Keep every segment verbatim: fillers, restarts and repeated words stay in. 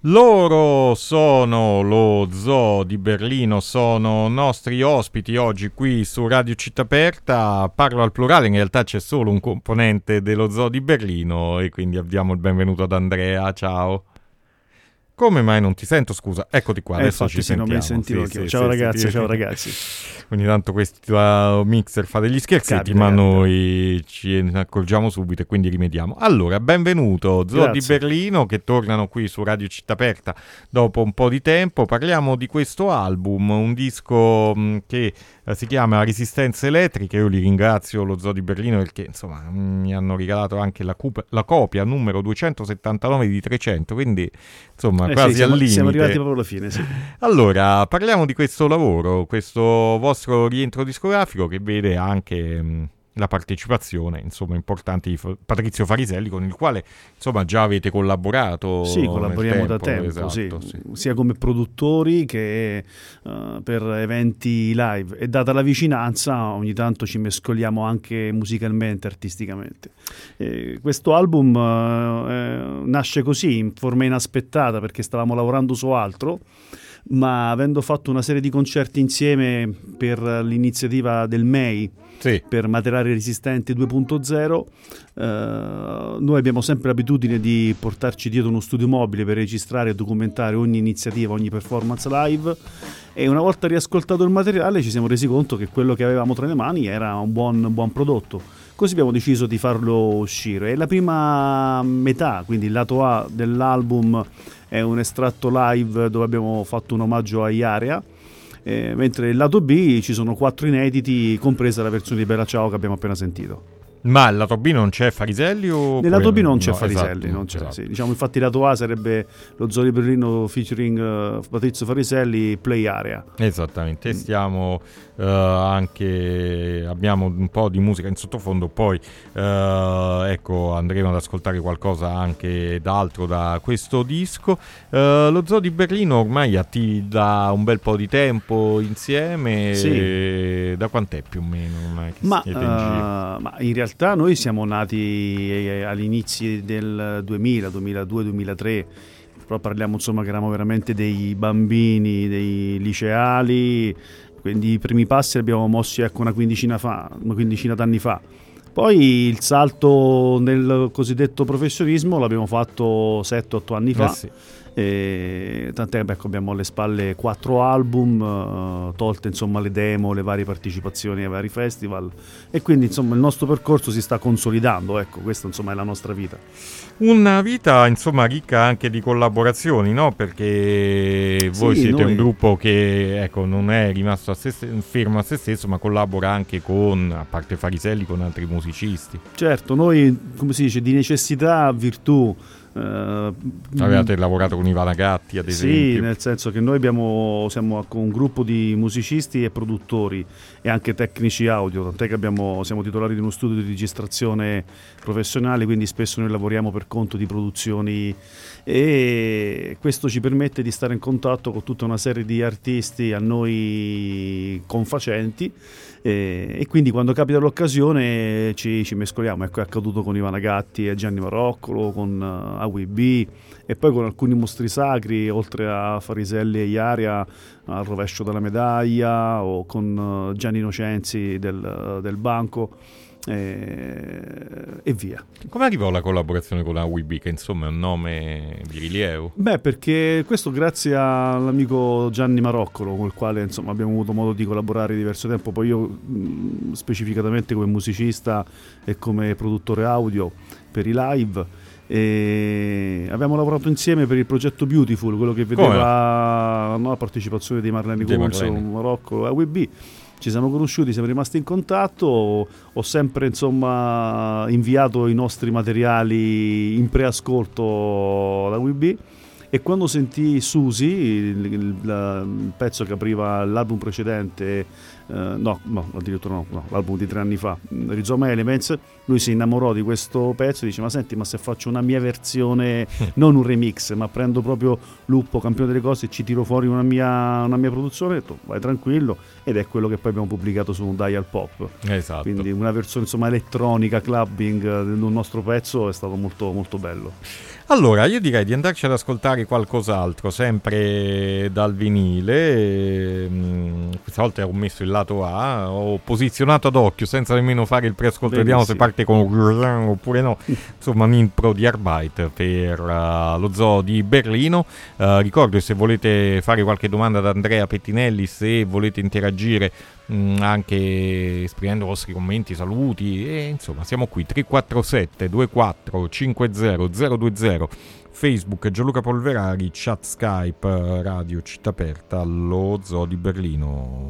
Loro sono lo Zoo di Berlino, sono nostri ospiti oggi qui su Radio Città Aperta. Parlo al plurale, in realtà c'è solo un componente dello Zoo di Berlino e quindi diamo il benvenuto ad Andrea. Ciao. Come mai non ti sento? Scusa, eccoti qua, eh, adesso ci sì, sentiamo. Non mi sentivo sì, sì, ciao sì, ragazzi, sì, ciao sì. ragazzi. Ogni tanto questo uh, mixer fa degli scherzetti, Capita, ma capita. noi ci accorgiamo subito e quindi rimediamo. Allora, benvenuto, Zoo di Grazie. Berlino, che tornano qui su Radio Città Aperta dopo un po' di tempo. Parliamo di questo album, un disco mh, che uh, si chiama Resistenze Elettriche. Io li ringrazio, lo Zoo di Berlino, perché insomma mh, mi hanno regalato anche la, cup- la copia numero duecentosettantanove di trecento, quindi insomma Eh quasi sì, siamo, al limite. siamo arrivati proprio alla fine, sì. Allora, parliamo di questo lavoro, questo vostro rientro discografico che vede anche mh, la partecipazione, insomma, importante di F- Patrizio Fariselli, con il quale, insomma, già avete collaborato. Sì, collaboriamo nel da tempo, tempo, esatto, sì. sì. Sia come produttori che uh, per eventi live. E data la vicinanza, ogni tanto ci mescoliamo anche musicalmente, artisticamente. E questo album uh, eh, nasce così, in forma inaspettata, perché stavamo lavorando su altro, ma avendo fatto una serie di concerti insieme per l'iniziativa del M E I, Sì. per Materiali Resistenti due punto zero, eh, noi abbiamo sempre l'abitudine di portarci dietro uno studio mobile per registrare e documentare ogni iniziativa, ogni performance live, e una volta riascoltato il materiale ci siamo resi conto che quello che avevamo tra le mani era un buon, buon prodotto. Così abbiamo deciso di farlo uscire. E la prima metà, quindi il lato A dell'album, è un estratto live dove abbiamo fatto un omaggio a Iaria, eh, mentre il lato B ci sono quattro inediti, compresa la versione di Bella Ciao che abbiamo appena sentito. Ma il lato B non c'è Fariselli? O Nel lato B non c'è no, Fariselli, esatto, non c'è, esatto. sì. Diciamo, infatti il lato A sarebbe lo Zoo di Berlino featuring uh, Patrizio Fariselli, Play Area. Esattamente, stiamo uh, anche abbiamo un po' di musica in sottofondo, poi uh, ecco, andremo ad ascoltare qualcosa anche d'altro da questo disco. Uh, lo Zoo di Berlino ormai attivi da un bel po' di tempo insieme, Sì. E da quant'è più o meno ormai che Ma, siete in giro? uh, ma in realtà noi siamo nati eh, all'inizio del duemila, duemiladue, duemilatré, però parliamo insomma che eravamo veramente dei bambini, dei liceali, quindi i primi passi li abbiamo mossi ecco una quindicina fa, una quindicina d'anni fa. Poi il salto nel cosiddetto professionismo l'abbiamo fatto sette otto anni fa. Eh sì. E tant'è che ecco, abbiamo alle spalle quattro album, uh, tolte insomma le demo, le varie partecipazioni ai vari festival, e quindi insomma il nostro percorso si sta consolidando, ecco, questa insomma è la nostra vita. Una vita insomma ricca anche di collaborazioni, no? Perché voi Sì, siete noi- un gruppo che ecco non è rimasto a se st- fermo a se stesso, ma collabora anche con, a parte Fariselli, con altri musicisti. Certo, noi come si dice, di necessità virtù. Uh, Avevate lavorato con Ivana Gatti, ad Sì, esempio. nel senso che noi abbiamo, siamo con un gruppo di musicisti e produttori e anche tecnici audio, tant'è che abbiamo, siamo titolari di uno studio di registrazione professionale, quindi spesso noi lavoriamo per conto di produzioni, e questo ci permette di stare in contatto con tutta una serie di artisti a noi confacenti, e, e quindi quando capita l'occasione ci, ci mescoliamo. Ecco, è accaduto con Ivana Gatti e Gianni Maroccolo, con uh, A W B, e poi con alcuni mostri sacri, oltre a Fariselli e Iaria, al rovescio della medaglia, o con uh, Gianni Innocenzi del, uh, del banco, e, e via. Come arrivò la collaborazione con la W B, che insomma è un nome di rilievo? Beh, perché questo grazie all'amico Gianni Maroccolo, con il quale insomma abbiamo avuto modo di collaborare diverso tempo, poi io mh, specificatamente come musicista e come produttore audio per i live, e abbiamo lavorato insieme per il progetto Beautiful, quello che vedeva no, la partecipazione di Marlene Di Kunz, Marlene. Maroccolo e A W B. Ci siamo conosciuti, siamo rimasti in contatto, ho sempre insomma inviato i nostri materiali in preascolto alla W B, e quando sentii Susi, il, il- la- il pezzo che apriva l'album precedente, eh, no, no, addirittura no, no, l'album di tre anni fa, Rizoma Elements, lui si innamorò di questo pezzo e dice: ma senti, ma se faccio una mia versione, non un remix, ma prendo proprio Lupo, Campione delle Cose, e ci tiro fuori una mia, una mia produzione, ho detto vai tranquillo, ed è quello che poi abbiamo pubblicato su un Dial Pop. Esatto. Quindi una versione insomma elettronica, clubbing eh, del nostro pezzo, è stato molto molto bello. Allora, io direi di andarci ad ascoltare qualcos'altro, sempre dal vinile. Ehm, Questa volta ho messo il lato A, ho posizionato ad occhio senza nemmeno fare il preascolto, vediamo se parte con oppure no. Insomma, un intro di Arbeit per uh, lo Zoo di Berlino. Uh, ricordo, se volete fare qualche domanda ad Andrea Pettinelli, se volete interagire mh, anche esprimendo i vostri commenti, saluti, e insomma siamo qui tre quattro sette due quattro cinque zero zero due zero, Facebook Gianluca Polverari, chat Skype Radio Città Aperta, lo Zoo di Berlino.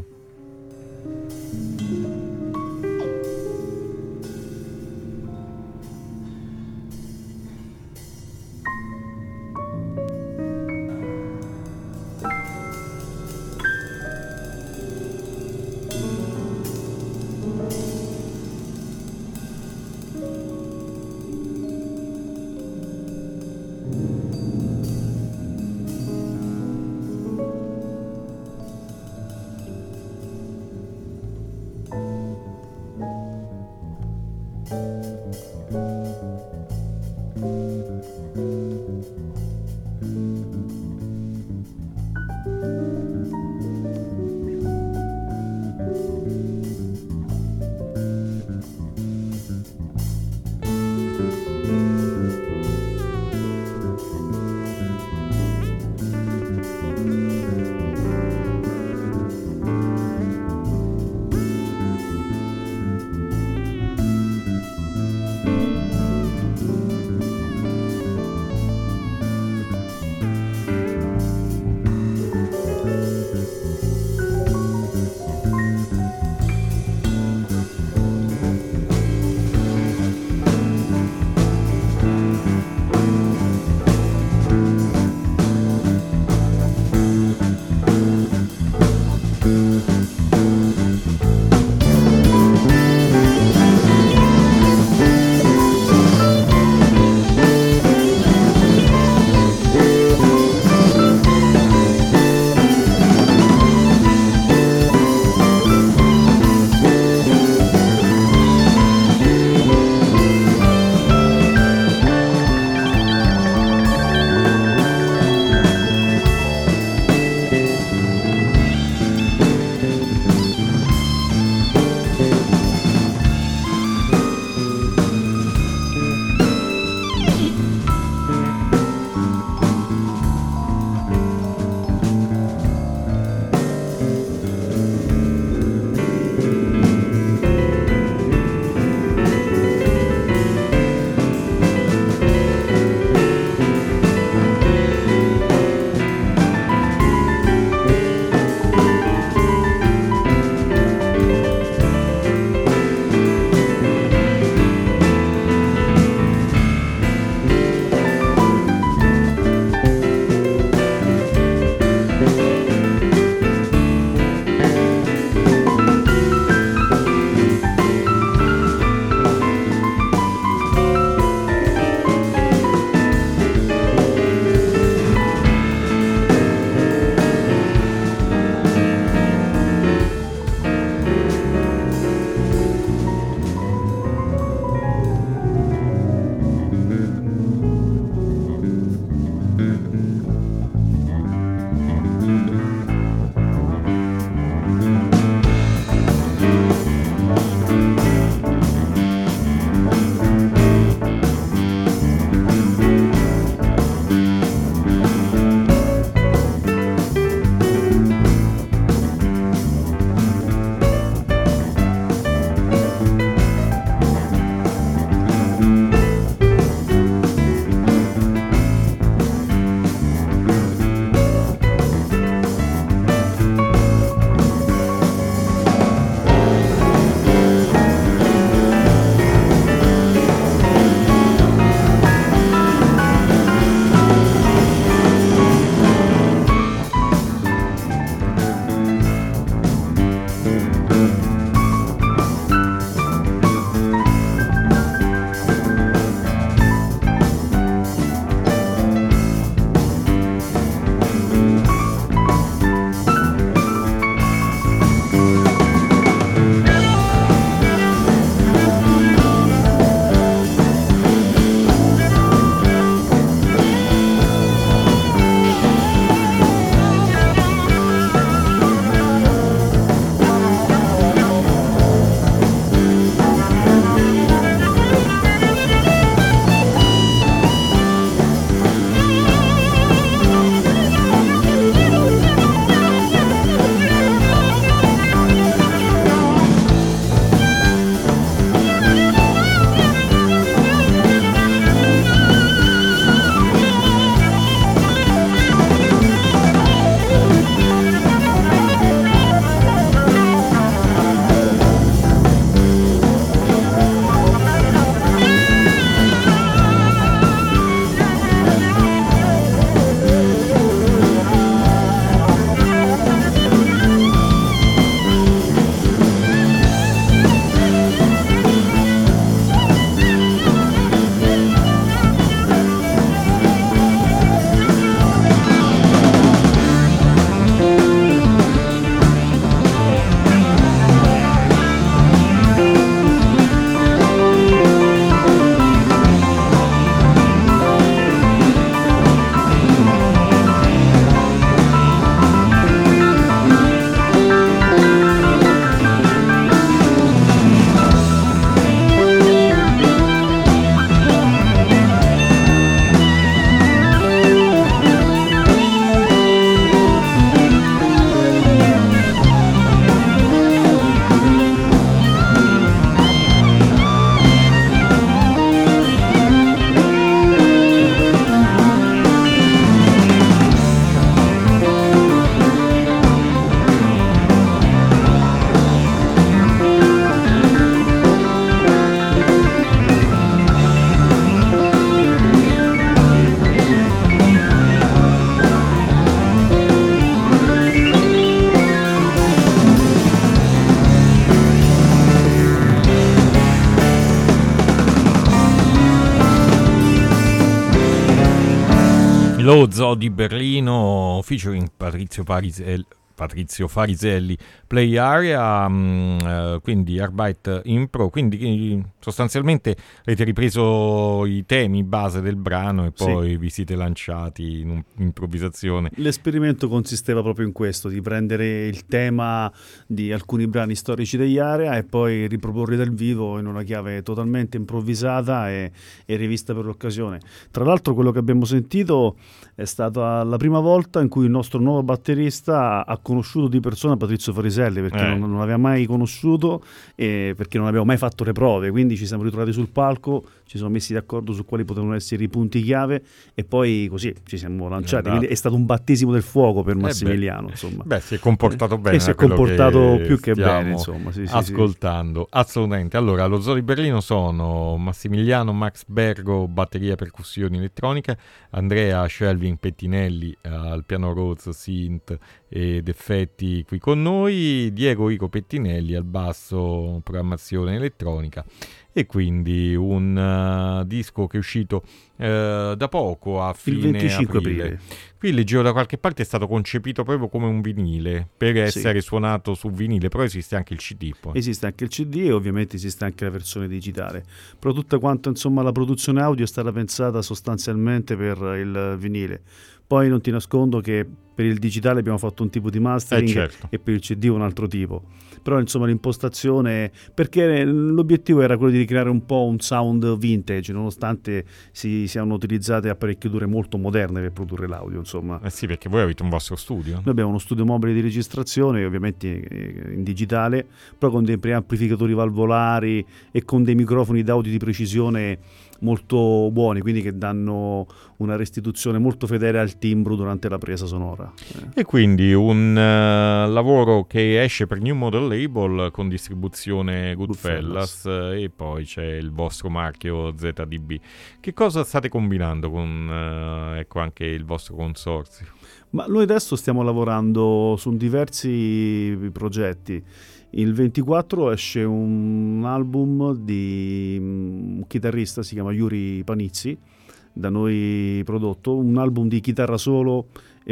Lo Zoo di Berlino featuring Patrizio Pariselli, Patrizio Fariselli, Play Area, mh, quindi Arbeit Impro, quindi sostanzialmente avete ripreso i temi base del brano e poi sì. vi siete lanciati in un'improvvisazione. L'esperimento consisteva proprio in questo, di prendere il tema di alcuni brani storici degli Area e poi riproporli dal vivo in una chiave totalmente improvvisata e, e rivista per l'occasione. Tra l'altro quello che abbiamo sentito è stata la prima volta in cui il nostro nuovo batterista ha conosciuto di persona Patrizio Fariselli, perché eh. non, non l'aveva mai conosciuto e perché non abbiamo mai fatto le prove, quindi ci siamo ritrovati sul palco, ci siamo messi d'accordo su quali potevano essere i punti chiave e poi così ci siamo lanciati, esatto. Quindi è stato un battesimo del fuoco per Massimiliano. Eh beh. insomma. Beh, si è comportato bene. E si è comportato che più che bene, insomma. Sì, sì, ascoltando, sì. Assolutamente. Allora, allo Zoo di Berlino sono Massimiliano Max Bergo, batteria, percussioni, elettronica, Andrea Shelvin Pettinelli uh, al piano Rhodes, synth ed effetti qui con noi, Diego Ico Pettinelli al basso, programmazione elettronica. E quindi un uh, disco che è uscito uh, da poco, a fine il venticinque aprile. aprile. Qui leggevo da qualche parte è stato concepito proprio come un vinile, per essere sì. suonato su vinile, però esiste anche il C D poi. Esiste anche il C D e ovviamente esiste anche la versione digitale, però tutta quanta insomma la produzione audio è stata pensata sostanzialmente per il vinile. Poi non ti nascondo che per il digitale abbiamo fatto un tipo di mastering eh certo. e per il C D un altro tipo. Però insomma l'impostazione, perché l'obiettivo era quello di ricreare un po' un sound vintage, nonostante si siano utilizzate apparecchiature molto moderne per produrre l'audio, insomma. Eh sì, perché voi avete un vostro studio. Noi abbiamo uno studio mobile di registrazione, ovviamente in digitale, però con dei preamplificatori valvolari e con dei microfoni d'audio di precisione molto buoni, quindi che danno una restituzione molto fedele al timbro durante la presa sonora. Eh. E quindi un uh, lavoro che esce per New Model Label con distribuzione Goodfellas, Goodfellas. E poi c'è il vostro marchio Z D B. Che cosa state combinando con uh, ecco anche il vostro consorzio? Ma noi adesso stiamo lavorando su diversi progetti. Il ventiquattro esce un album di un chitarrista, si chiama Yuri Panizzi, da noi prodotto, un album di chitarra solo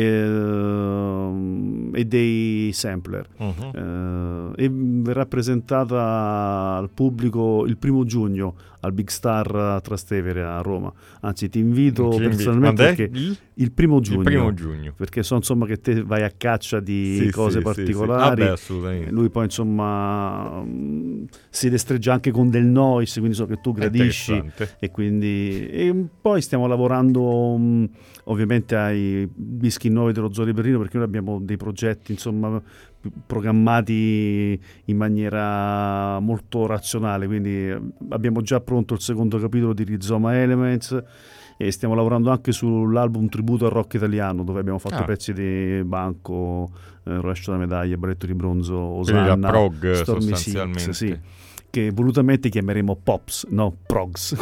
e, e dei sampler. Uh-huh. eh, e verrà presentata al pubblico il primo giugno al Big Star a Trastevere a Roma. Anzi, ti invito Ci personalmente invito. perché il? il primo giugno, il primo giugno. Perché so insomma che te vai a caccia di sì, cose sì, particolari. Sì, sì. Ah, beh, assolutamente. Lui poi insomma mh, si destreggia anche con del noise, quindi so che tu gradisci e quindi e poi stiamo lavorando mh, ovviamente ai dischi nuovi dello Zoo di Berlino, perché noi abbiamo dei progetti insomma programmati in maniera molto razionale, quindi abbiamo già pronto il secondo capitolo di Rizoma Elements e stiamo lavorando anche sull'album tributo al rock italiano, dove abbiamo fatto ah. pezzi di Banco, eh, Rovescio da Medaglia, Balletto di Bronzo, Osanna, la prog, Stormy sostanzialmente. Six, sì, che volutamente chiameremo Pops, no Progs.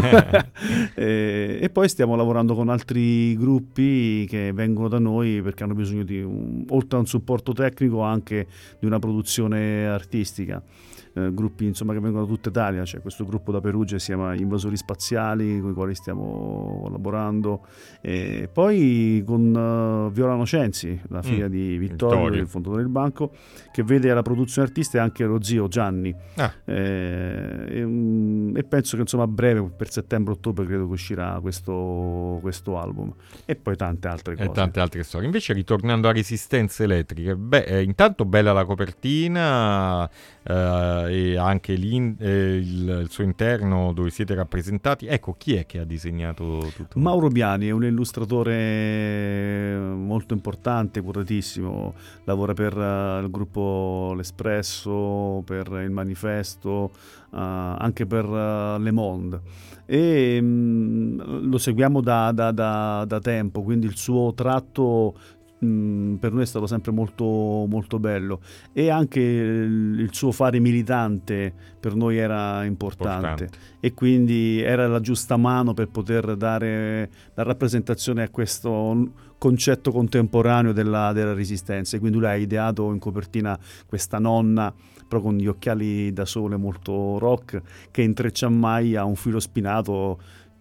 e, e poi stiamo lavorando con altri gruppi che vengono da noi perché hanno bisogno di, un, oltre a un supporto tecnico, anche di una produzione artistica. Eh, gruppi insomma che vengono da tutta Italia, c'è questo gruppo da Perugia si chiama Invasori Spaziali con i quali stiamo collaborando, e poi con uh, Viola Nocenzi, la figlia mm, di Vittorio, Vittorio, il fondatore del banco, che vede alla produzione artistica anche lo zio Gianni. Ah. eh, e, e penso che insomma a breve, per settembre-ottobre credo che uscirà questo, questo album, e poi tante altre cose e tante altre storie. Invece ritornando a Resistenze Elettriche, beh, eh, intanto bella la copertina, eh, e anche lì, eh, il, il suo interno dove siete rappresentati. Ecco, chi è che ha disegnato tutto? Mauro Biani è un illustratore molto importante, curatissimo, lavora per uh, il gruppo L'Espresso, per il Manifesto, uh, anche per uh, Le Monde, e um, lo seguiamo da, da, da, da tempo, quindi il suo tratto Mm, per noi è stato sempre molto, molto bello, e anche il, il suo fare militante per noi era importante, importante e quindi era la giusta mano per poter dare la rappresentazione a questo concetto contemporaneo della, della resistenza. E quindi lui ha ideato in copertina questa nonna però con gli occhiali da sole molto rock, che intreccia mai a un filo spinato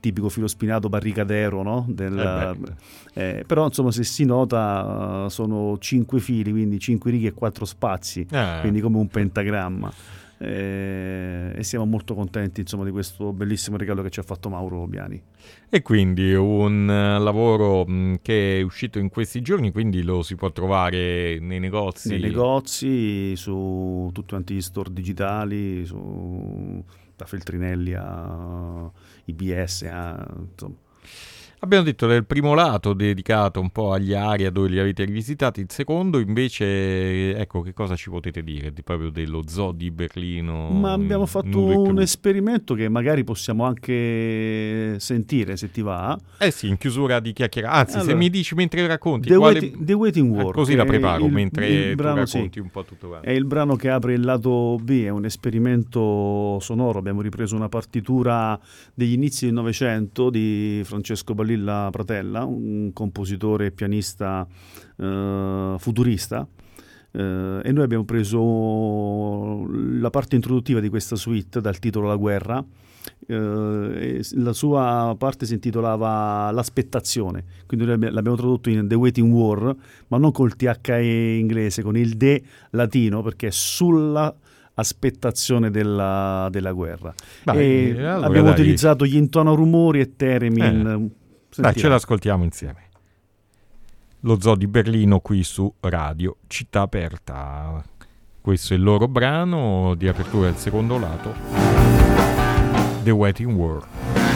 tipico filo spinato barricadero, no? Del, eh eh, però insomma se si nota uh, sono cinque fili, quindi cinque righe e quattro spazi, eh. quindi come un pentagramma. Eh, e siamo molto contenti insomma di questo bellissimo regalo che ci ha fatto Mauro Biani. E quindi un uh, lavoro mh, che è uscito in questi giorni, quindi lo si può trovare nei negozi, nei negozi, su tutti quanti gli store digitali, su, da Feltrinelli a I B S, a, insomma. Abbiamo detto del primo lato dedicato un po' agli Aria dove li avete rivisitati, il secondo invece, ecco, che cosa ci potete dire di, proprio dello Zoo di Berlino? Ma abbiamo fatto un esperimento che magari possiamo anche sentire se ti va. Eh sì, in chiusura di chiacchierata, anzi allora, se mi dici mentre racconti The, quale... waiting, The Waiting War, eh, così la preparo il, mentre il tu brano, racconti sì, un po' tutto quanto. È il brano che apre il lato B, è un esperimento sonoro, abbiamo ripreso una partitura degli inizi del Novecento di Francesco Balilla Pratella, un compositore e pianista eh, futurista, eh, e noi abbiamo preso la parte introduttiva di questa suite dal titolo La guerra. Eh, la sua parte si intitolava L'aspettazione, quindi noi l'abbiamo tradotto in The Waiting War, ma non col T H E inglese, con il D latino, perché è sulla aspettazione della, della guerra. Vai, e allora abbiamo dai. utilizzato gli intonarumori e theremin. Eh. Dai, ce l'ascoltiamo insieme. Lo Zoo di Berlino qui su Radio Città Aperta. Questo è il loro brano di apertura del secondo lato, The Waiting War.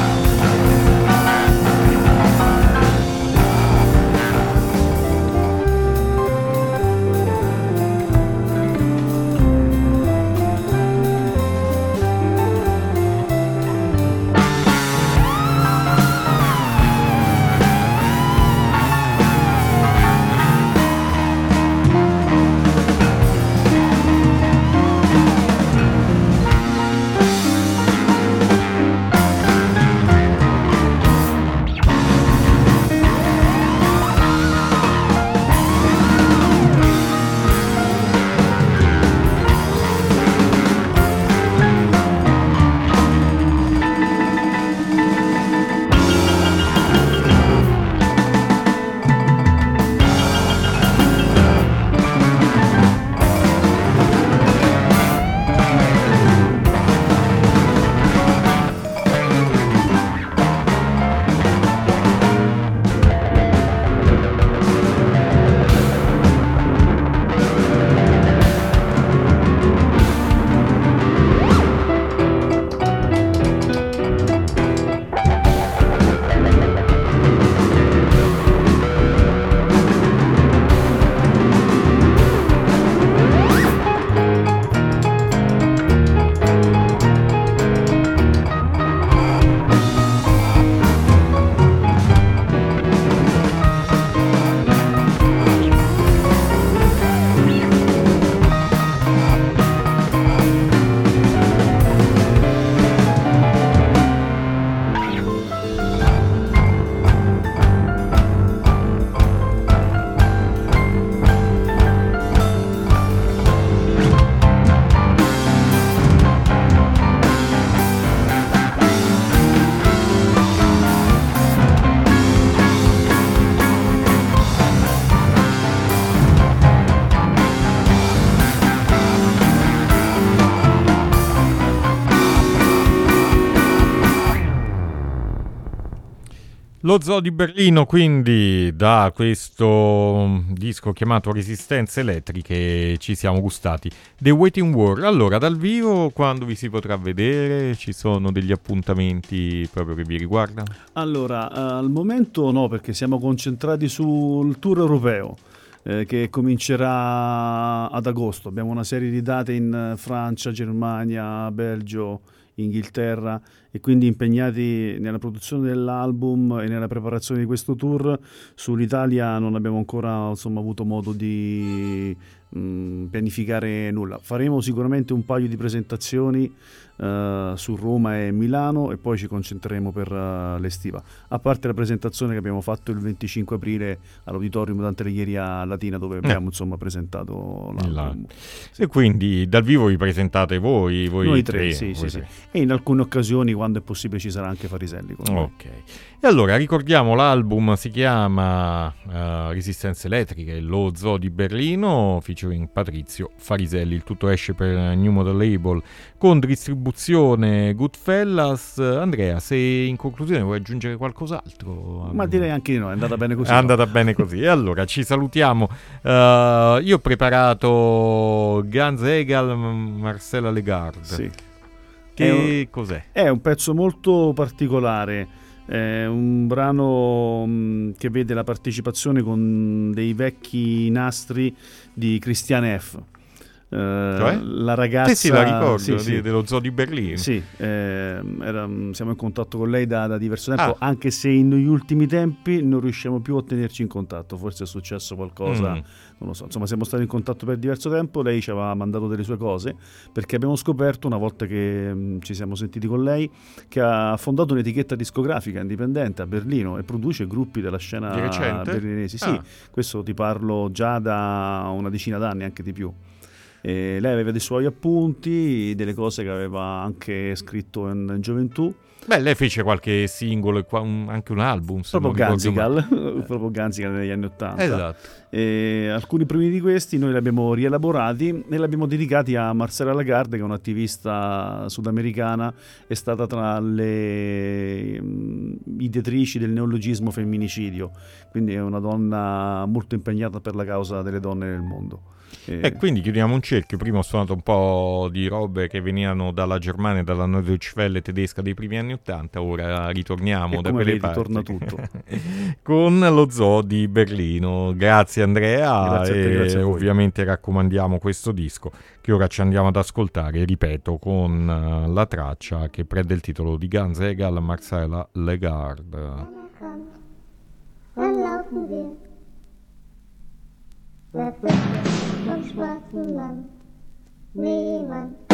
Lo Zoo di Berlino, quindi, da questo disco chiamato Resistenze Elettriche ci siamo gustati The Waiting War. Allora, dal vivo quando vi si potrà vedere? Ci sono degli appuntamenti proprio che vi riguardano? Allora, al momento no, perché siamo concentrati sul tour europeo eh, che comincerà ad agosto. Abbiamo una serie di date in Francia, Germania, Belgio, Inghilterra, e quindi impegnati nella produzione dell'album e nella preparazione di questo tour. Sull'Italia non abbiamo ancora insomma avuto modo di mh, pianificare nulla. Faremo sicuramente un paio di presentazioni uh, su Roma e Milano, e poi ci concentreremo per uh, l'estiva, a parte la presentazione che abbiamo fatto il venticinque aprile all'Auditorium Dante Alighieri a Latina, dove abbiamo eh. insomma presentato l'album. Sì. E quindi dal vivo vi presentate voi, voi noi tre, tre sì, voi sì, tre. sì. e in alcune occasioni, quando è possibile, ci sarà anche Fariselli con noi. Ok, e allora ricordiamo, l'album si chiama uh, Resistenza Elettrica e lo Zoo di Berlino, featuring Patrizio Fariselli. Il tutto esce per New Model Label con distribuzione Goodfellas. Andrea, se in conclusione vuoi aggiungere qualcos'altro? Ma direi anche di no, è andata bene così. È andata bene così. E allora ci salutiamo. Uh, io ho preparato Ganz Egal, Marcella Lagarde. Sì. Che è un, cos'è? È un pezzo molto particolare, è un brano mh, che vede la partecipazione con dei vecchi nastri di Christiane F. Uh, cioè? La ragazza, sì, sì, la ricordo, sì, di, sì. dello Zoo di Berlino. Sì, eh, era, siamo in contatto con lei da, da diverso tempo, ah. anche se negli ultimi tempi non riusciamo più a tenerci in contatto, forse è successo qualcosa, mm. non lo so, insomma siamo stati in contatto per diverso tempo, lei ci aveva mandato delle sue cose, perché abbiamo scoperto una volta che mh, ci siamo sentiti con lei, che ha fondato un'etichetta discografica indipendente a Berlino e produce gruppi della scena berlinese. Sì, ah. questo ti parlo già da una decina d'anni, anche di più. E lei aveva dei suoi appunti, delle cose che aveva anche scritto in, in gioventù. Beh, lei fece qualche singolo e qua, un, anche un album. Proprio Ganzigal, proprio Ganzigal negli anni Ottanta. Esatto. E alcuni primi di questi noi li abbiamo rielaborati e li abbiamo dedicati a Marcella Lagarde, che è un'attivista sudamericana, è stata tra le ideatrici del neologismo femminicidio, quindi è una donna molto impegnata per la causa delle donne nel mondo. E eh, quindi chiudiamo un cerchio. Prima ho suonato un po' di robe che venivano dalla Germania, dalla Deutsche Welle tedesca dei primi anni Ottanta. Ora ritorniamo e da come quelle vedi, parti torna tutto con lo Zoo di Berlino. Grazie Andrea. Grazie e a te, grazie a voi. Ovviamente raccomandiamo questo disco che ora ci andiamo ad ascoltare, ripeto, con la traccia che prende il titolo di Ganz Egal, Marcella Lagarde. Der Fisch vom schwarzen Land, niemand